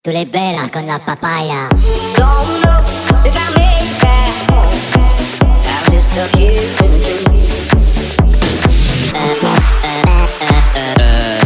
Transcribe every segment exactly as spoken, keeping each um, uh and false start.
Tu l'hai bella con la papaya. Don't know if I made it back home. I'm just stuck here in dreams. Uh, uh, uh, uh, uh, uh.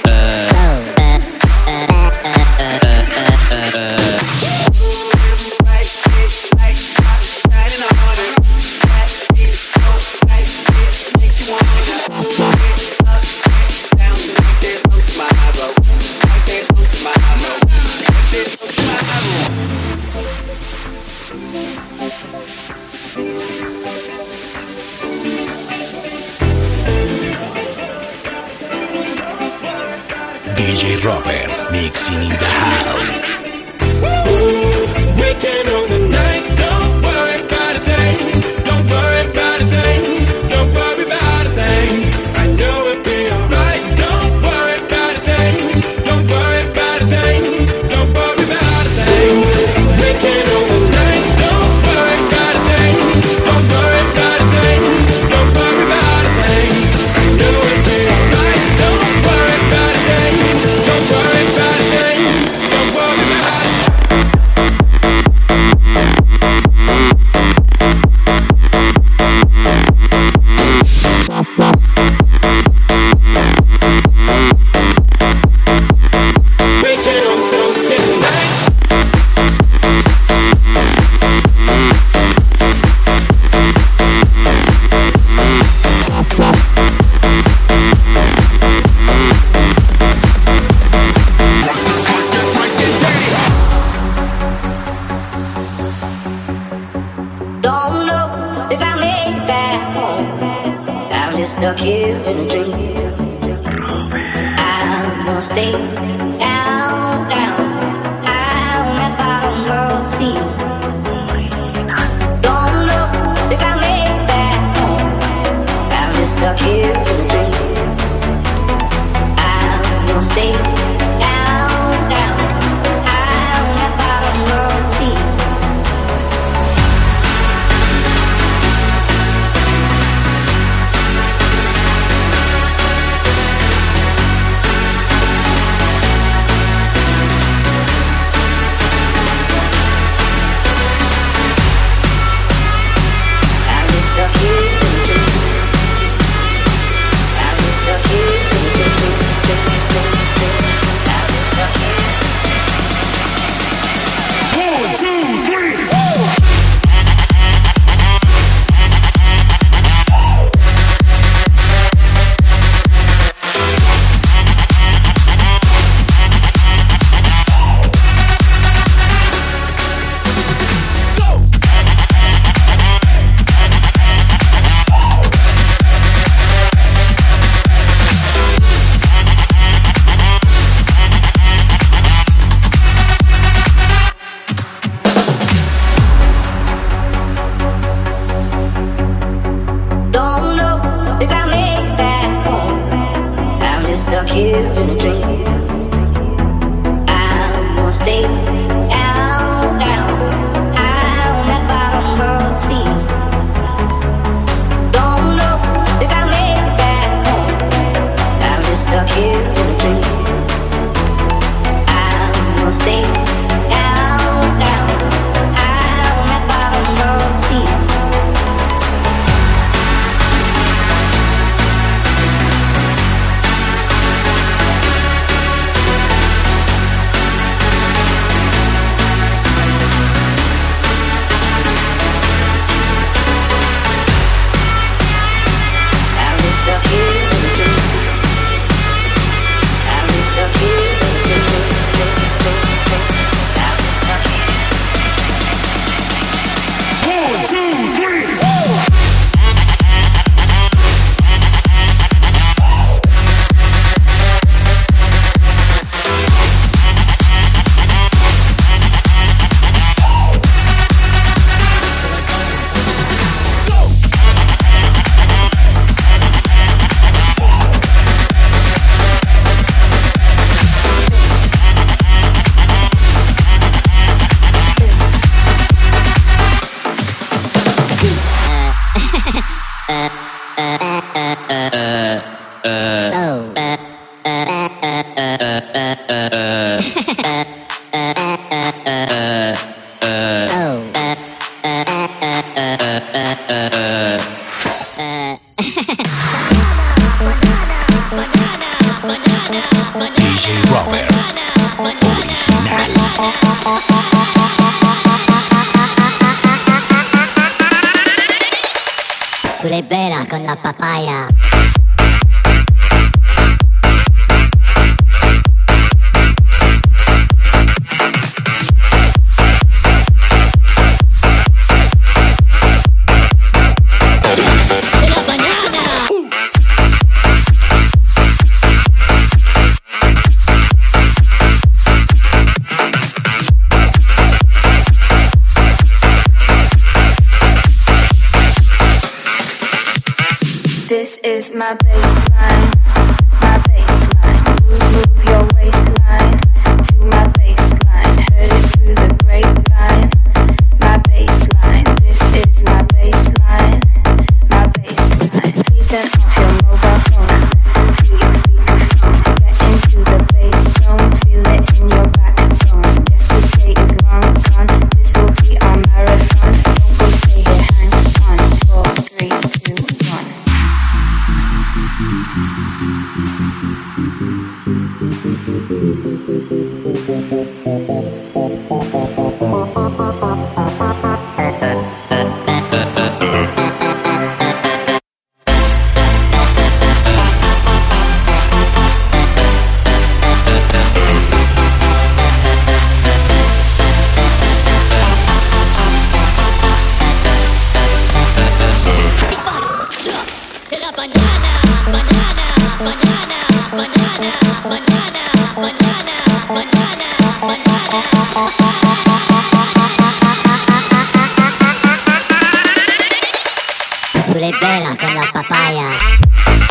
D J Rover mixing in the house. Weekend on the night, don't worry about a thing. Don't worry about a thing. Don't worry about a thing. I know it'll be alright. Don't worry about a thing. Don't worry about a thing. Don't worry about a thing. Weekend on the night, don't worry about a thing. Don't worry about a thing. Don't worry about a thing. I know it'll be alright. Don't worry about a thing. Don't worry about a thing. Don't worry about it. Don't know if I made it back home. I'm just stuck here in dreams. I'm gonna stay down, down, down that bottom of the sea. Don't know if I made it back home. I'm just stuck here in dreams. I'm gonna stay down, down, down that bottom of the sea. D J Rover originale. Tu l'hai bella con la papaya. This is my baseline, my baseline. Move, move your waistline to my baseline. Heard it through the grapevine. My baseline. This is my baseline, my baseline. Please turn off your mobile phone. Get into the bass zone. Feel it in your backbone. Yesterday is long gone. This will be our marathon. Don't go, stay here. Hang on. Four, three, two, one. Tu l'hai bella con la papaya.